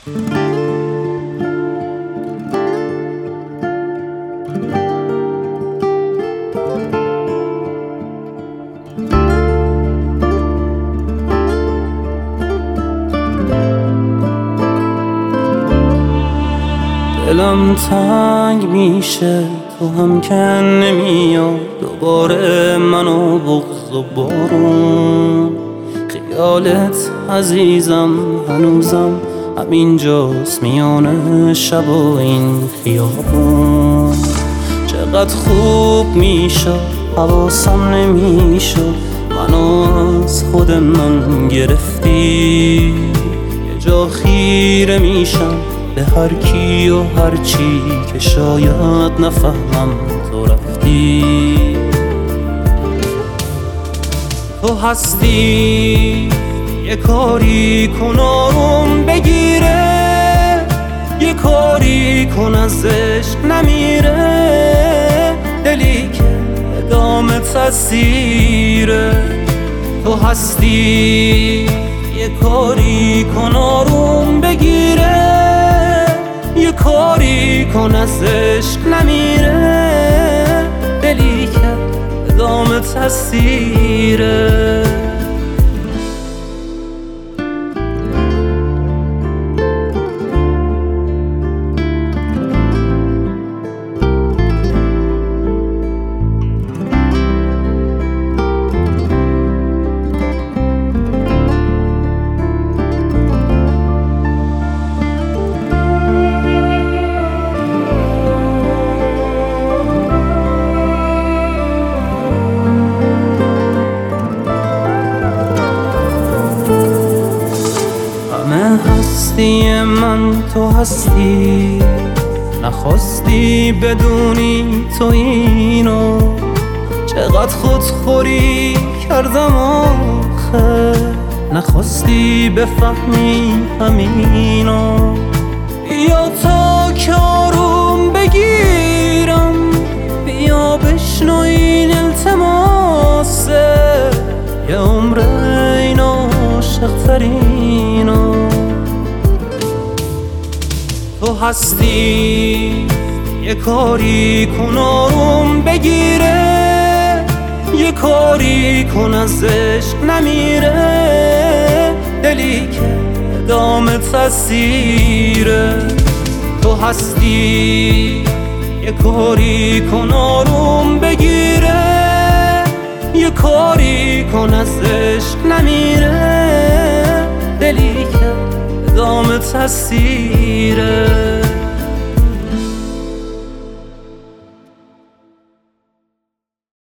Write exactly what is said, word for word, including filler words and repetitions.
دلم تنگ میشه تو هم که نمیاد دوباره منو بغض و بارون. خیالت عزیزم هنوزم همینجاست میانه شب و این خیابون. چقدر خوب میشد حواسم نمیشد منو از خود من گرفتی. یه جا خیره میشم به هر کی و هر چی که شاید نفهمم تو رفتی. تو هستی یه کاری کن آروم بگیره، یه کاری کن از عشق نمیره. دلی که ادامه تسیره. تو هستی یه کاری کن آروم بگیره، یه کاری کن از عشق نمیره. دلی که ادامه تسیره. هستی من تو هستی، نخواستی بدونی تو اینو. چقدر خودخوری کردم آخه، نخواستی بفهمی همینو. بیا تا که آروم بگیرم، بیا بشنو این التماسه. یه عمر این عاشق ترینو. تو هستی یه کاری کن آروم بگیره، یه کاری کن از عشق نمیره. دلی که ادامه تسیره. تو هستی یه کاری کن آروم بگیره، یه کاری کن از عشق نمیره. دلی که ادامه تسیره.